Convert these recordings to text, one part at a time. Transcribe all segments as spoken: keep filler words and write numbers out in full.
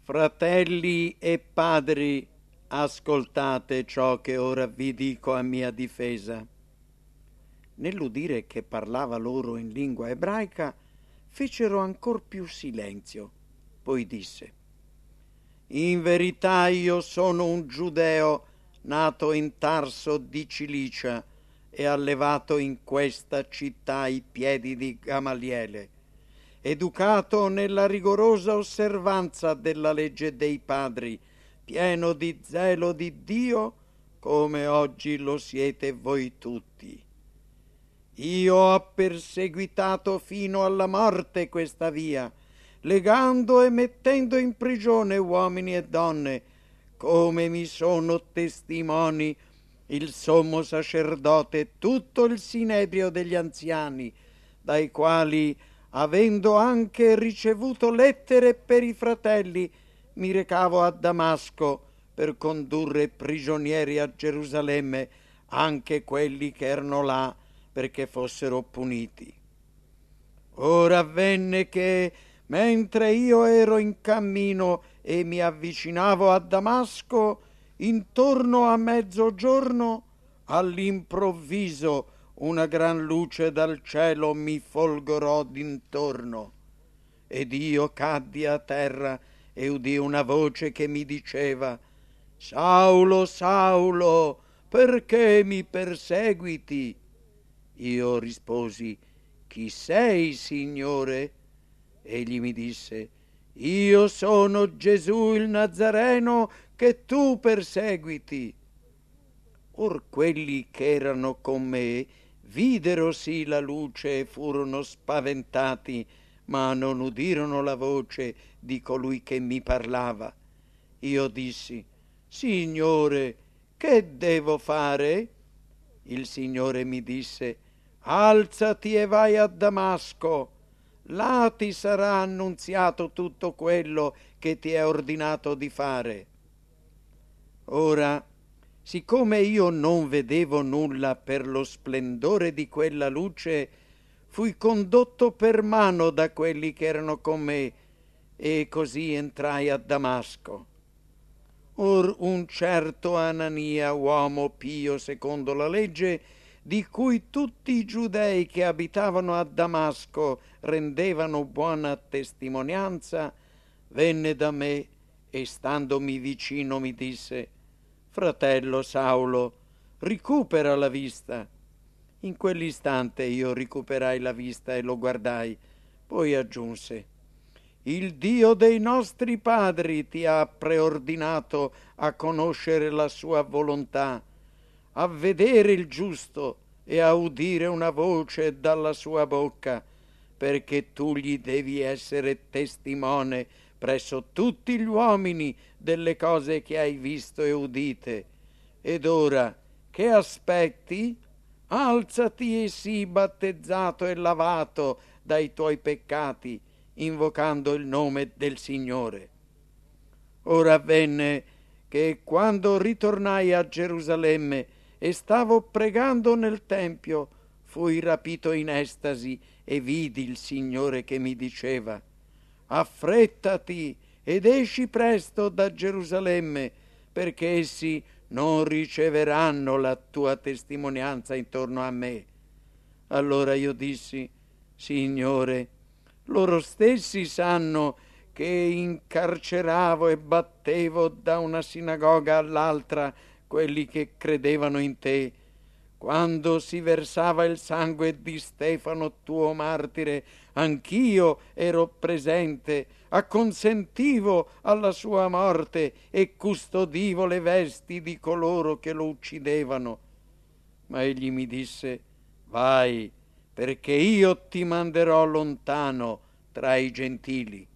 Fratelli e padri, ascoltate ciò che ora vi dico a mia difesa. Nell'udire che parlava loro in lingua ebraica, fecero ancor più silenzio. Poi disse: In verità io sono un giudeo nato in Tarso di Cilicia e allevato in questa città ai piedi di Gamaliele, educato nella rigorosa osservanza della legge dei padri, pieno di zelo di Dio, come oggi lo siete voi tutti. Io ho perseguitato fino alla morte questa via, legando e mettendo in prigione uomini e donne, come mi sono testimoni il sommo sacerdote e tutto il sinedrio degli anziani, dai quali, avendo anche ricevuto lettere per i fratelli, mi recavo a Damasco per condurre prigionieri a Gerusalemme anche quelli che erano là perché fossero puniti. Ora avvenne che, mentre io ero in cammino e mi avvicinavo a Damasco, intorno a mezzogiorno, all'improvviso una gran luce dal cielo mi folgorò d'intorno, ed io caddi a terra e udii una voce che mi diceva: Saulo, Saulo, perché mi perseguiti? Io risposi: Chi sei, Signore? Egli mi disse: Io sono Gesù il Nazareno che tu perseguiti. Or quelli che erano con me videro sì la luce e furono spaventati, ma non udirono la voce di colui che mi parlava. Io dissi: Signore, che devo fare? Il Signore mi disse: Alzati e vai a Damasco. Là ti sarà annunziato tutto quello che ti è ordinato di fare. Ora, siccome io non vedevo nulla per lo splendore di quella luce, fui condotto per mano da quelli che erano con me, e così entrai a Damasco. Or un certo Anania, uomo pio secondo la legge, di cui tutti i giudei che abitavano a Damasco rendevano buona testimonianza, venne da me e standomi vicino mi disse: Fratello Saulo, recupera la vista. In quell'istante io recuperai la vista e lo guardai. Poi aggiunse: Il Dio dei nostri padri ti ha preordinato a conoscere la sua volontà, a vedere il giusto e a udire una voce dalla sua bocca, perché tu gli devi essere testimone presso tutti gli uomini delle cose che hai visto e udite. Ed ora, che aspetti? Alzati e sii battezzato e lavato dai tuoi peccati, invocando il nome del Signore. Ora avvenne che quando ritornai a Gerusalemme e stavo pregando nel Tempio, fui rapito in estasi e vidi il Signore che mi diceva: Affrettati ed esci presto da Gerusalemme, perché essi non riceveranno la tua testimonianza intorno a me. Allora io dissi: Signore, loro stessi sanno che incarceravo e battevo da una sinagoga all'altra quelli che credevano in te. Quando si versava il sangue di Stefano tuo martire, anch'io ero presente, acconsentivo alla sua morte e custodivo le vesti di coloro che lo uccidevano. Ma egli mi disse: Vai, perché io ti manderò lontano tra i gentili.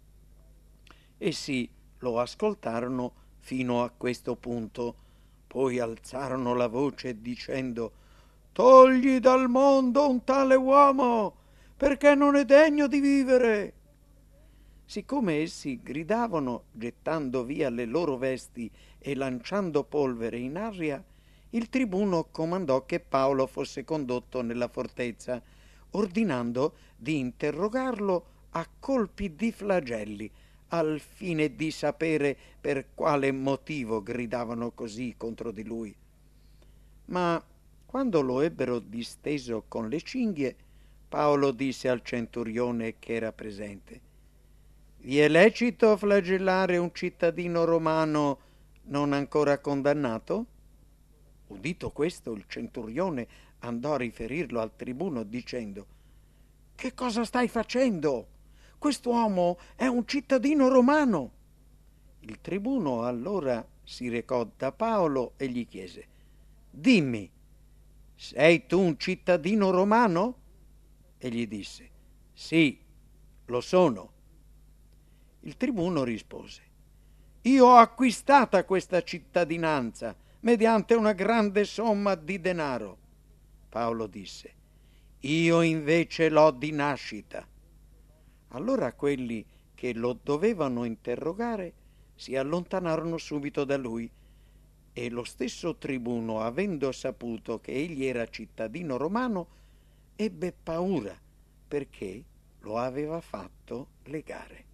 Essi lo ascoltarono fino a questo punto. Poi alzarono la voce dicendo: Togli dal mondo un tale uomo, perché non è degno di vivere. Siccome essi gridavano gettando via le loro vesti e lanciando polvere in aria, il tribuno comandò che Paolo fosse condotto nella fortezza, ordinando di interrogarlo a colpi di flagelli, al fine di sapere per quale motivo gridavano così contro di lui. Ma quando lo ebbero disteso con le cinghie, Paolo disse al centurione che era presente: «Vi è lecito flagellare un cittadino romano non ancora condannato?» Udito questo, il centurione andò a riferirlo al tribuno dicendo: «Che cosa stai facendo? Quest'uomo è un cittadino romano!» Il tribuno allora si recò da Paolo e gli chiese: «Dimmi, sei tu un cittadino romano?» Egli disse: «Sì, lo sono». Il tribuno rispose: «Io ho acquistata questa cittadinanza mediante una grande somma di denaro». Paolo disse: «Io invece l'ho di nascita». Allora quelli che lo dovevano interrogare si allontanarono subito da lui, e lo stesso tribuno, avendo saputo che egli era cittadino romano, ebbe paura, perché lo aveva fatto legare.